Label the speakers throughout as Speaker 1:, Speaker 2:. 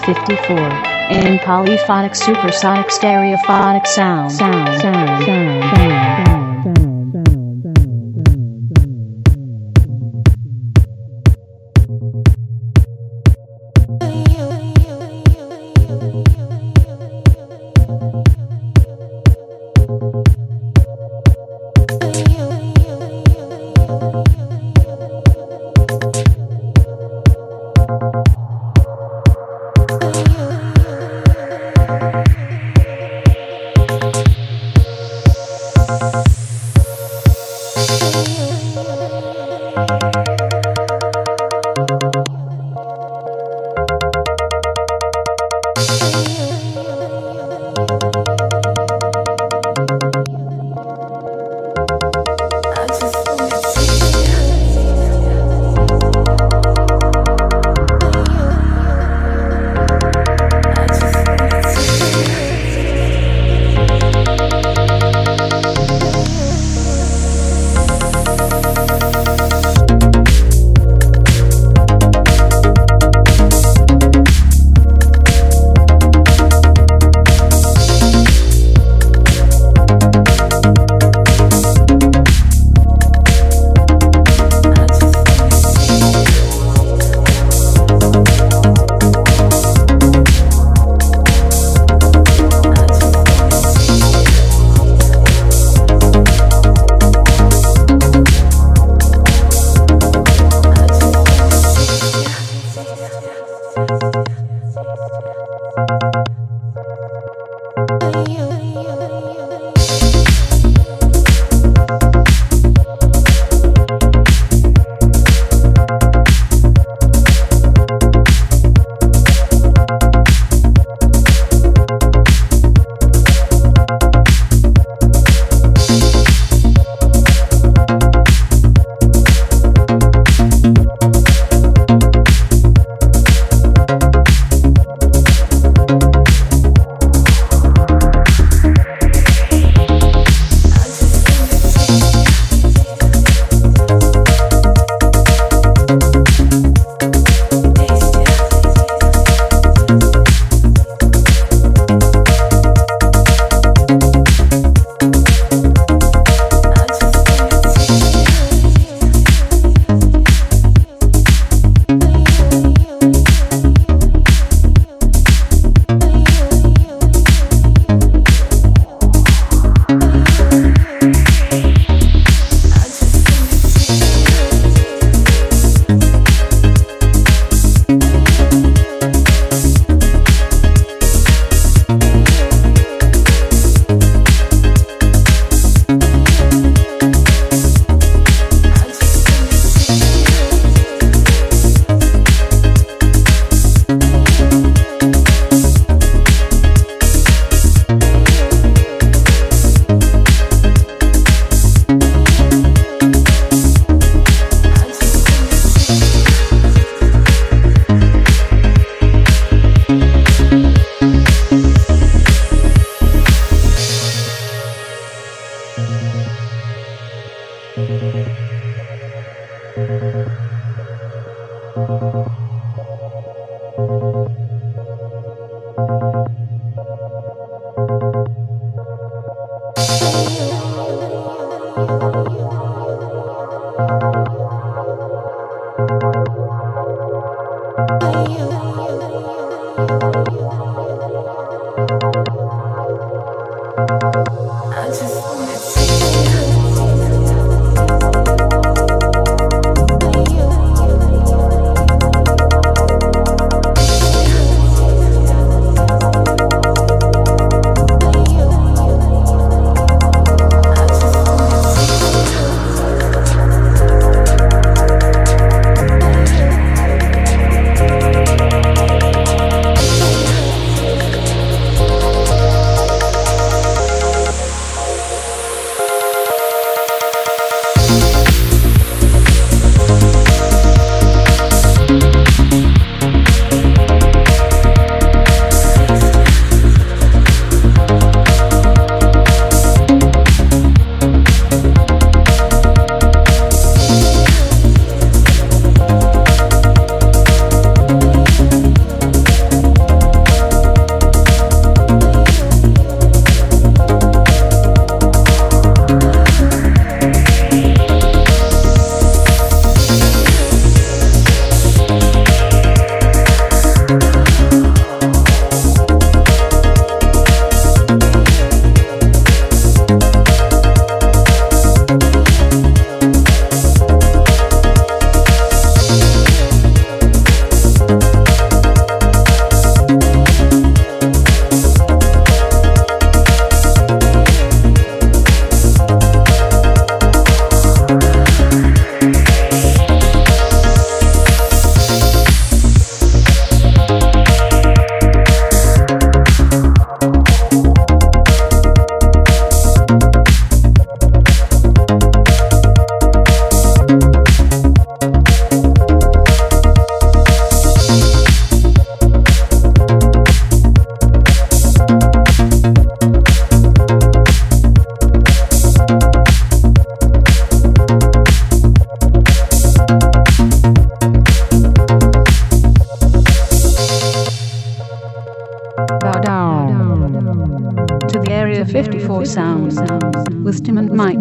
Speaker 1: 54. In polyphonic supersonic stereophonic sound. Supersonic Sound with Tim and Mike.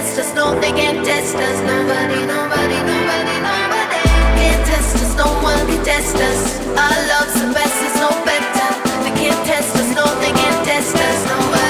Speaker 2: test us, no, they can't test us. Nobody can't test us, no one can test us. Our love's the best, it's no better. They can't test us, no, they can't test us. Nobody.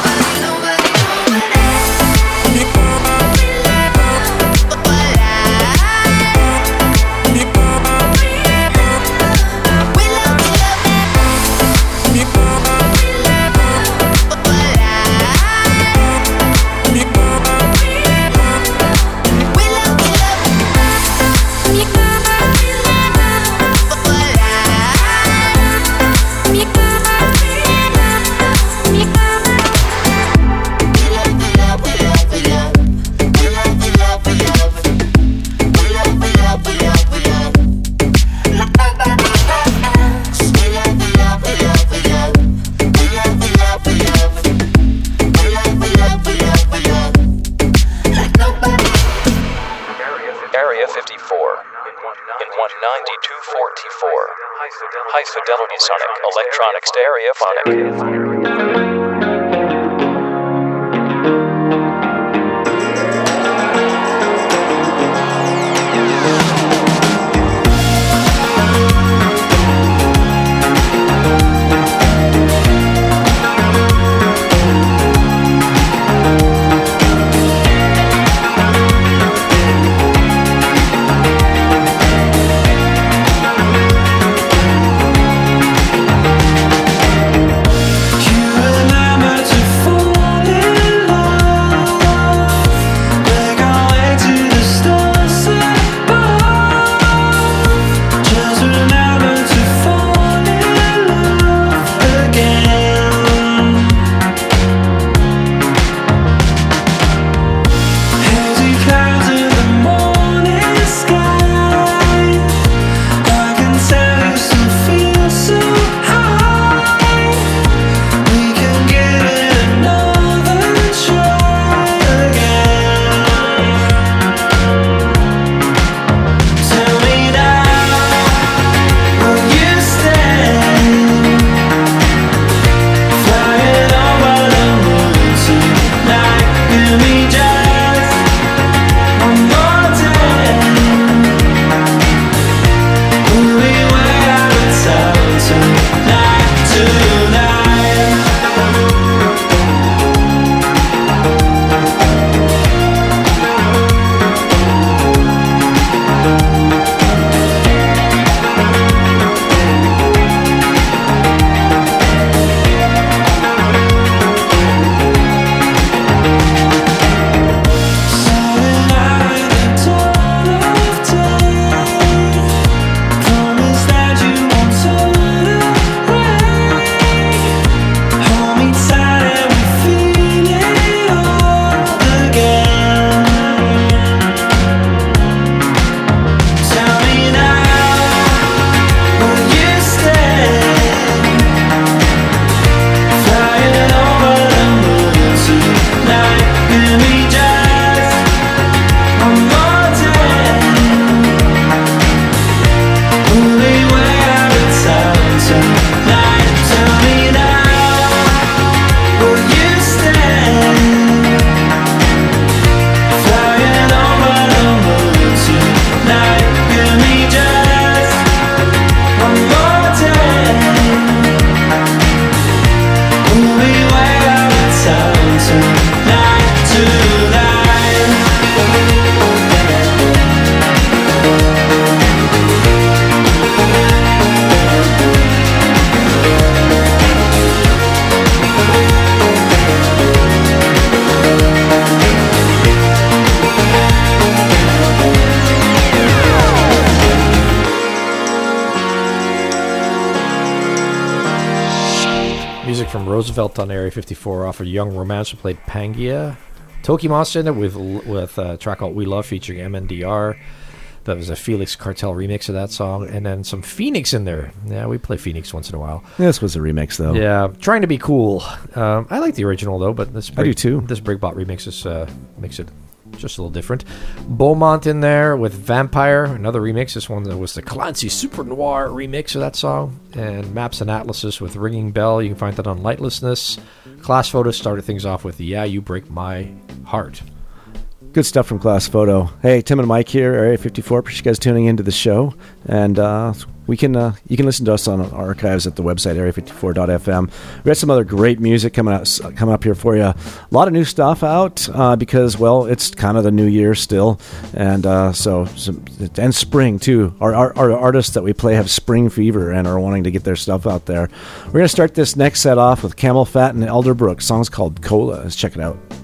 Speaker 3: High fidelity sonic electronic stereophonic.
Speaker 4: From Roosevelt on Area 54 off of Young Romance, who played Pangaea. Toki Monster in there with a track called We Love featuring MNDR. That was a Felix Cartel remix of that song. And then some Phoenix in there. Yeah, we play Phoenix once in a while.
Speaker 5: This was a remix, though.
Speaker 4: Yeah, trying to be cool. I like the original, though, but this
Speaker 5: I do, too.
Speaker 4: This Brigbot remix makes it just a little different. Beaumont in there with Vampire, another remix. This one was the Clancy Super Noir remix of that song. And Maps and Atlases with Ringing Bell. You can find that on Lightlessness. Class Photos started things off with Yeah, You Break My Heart.
Speaker 5: Good stuff from Glass Photo. Hey, Tim and Mike here, Area 54. Appreciate you guys tuning into the show. And you can listen to us on our archives at the website, area54.fm. We got some other great music coming up here for you. A lot of new stuff out because, well, it's kind of the new year still. And and spring, too. Our artists that we play have spring fever and are wanting to get their stuff out there. We're going to start this next set off with Camel Fat and Elderbrook. The song's called Cola. Let's check it out.